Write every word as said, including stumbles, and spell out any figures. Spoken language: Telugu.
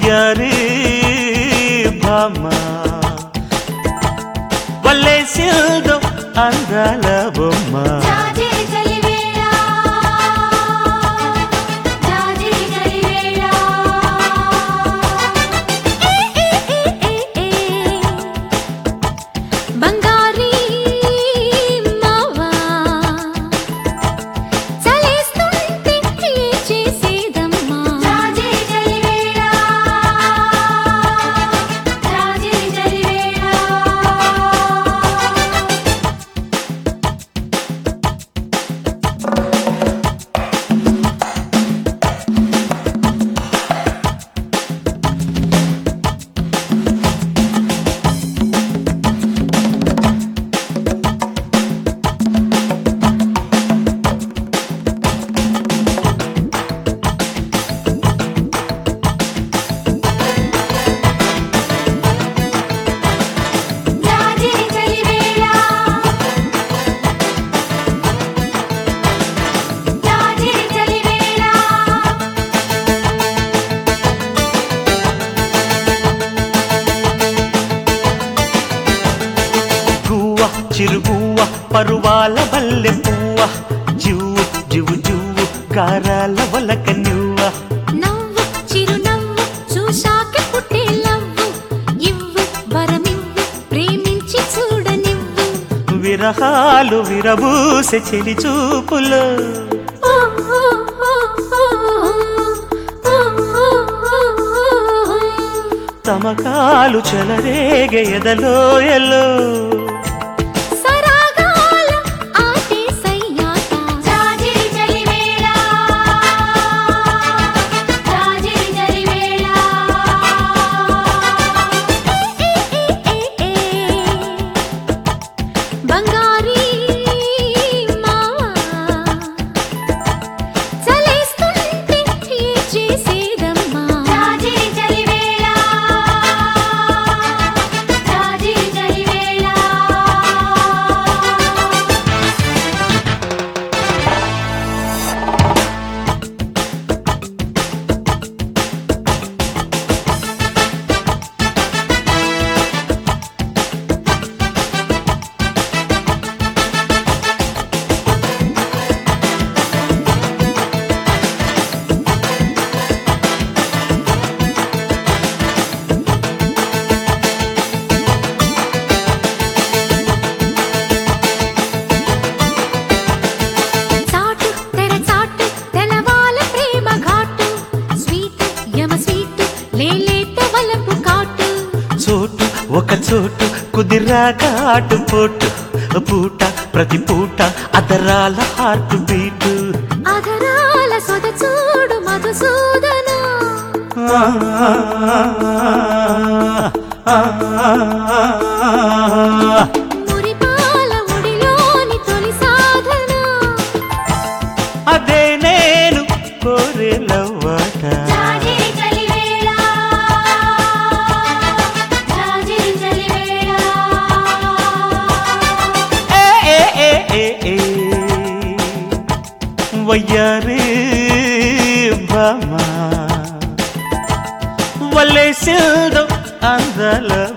వయ్యారి భామ వల్లేసిల్దో అందాల బొమ్మ చిరుగువ్వ పరువాల బల్లె పువ్వ జువ్వు జువ్వు జువ్వు కారాల వలక నువ్వ నవ్వు చిరునవ్వు చూశాక పుట్టే లవ్వు ఇవ్వు వరమివ్వు ప్రేమించి చూడనివ్వు విరహాలు విరబూసె చెలి చూపులు తమకాలు చెలరేగె ఎదలోయలో ఒక చోటు కుదిరాక ఆటు పోటు పూట ప్రతి పూట అదరాల హార్ట్ బీటు అదరాల సొద చూడు మధుసూదన మురిపాల ముడిలోని తొలి సాధన అదే నేను కోరే లవ్వాట వయ్యారి భామ వల్లేసిల్దో అందాల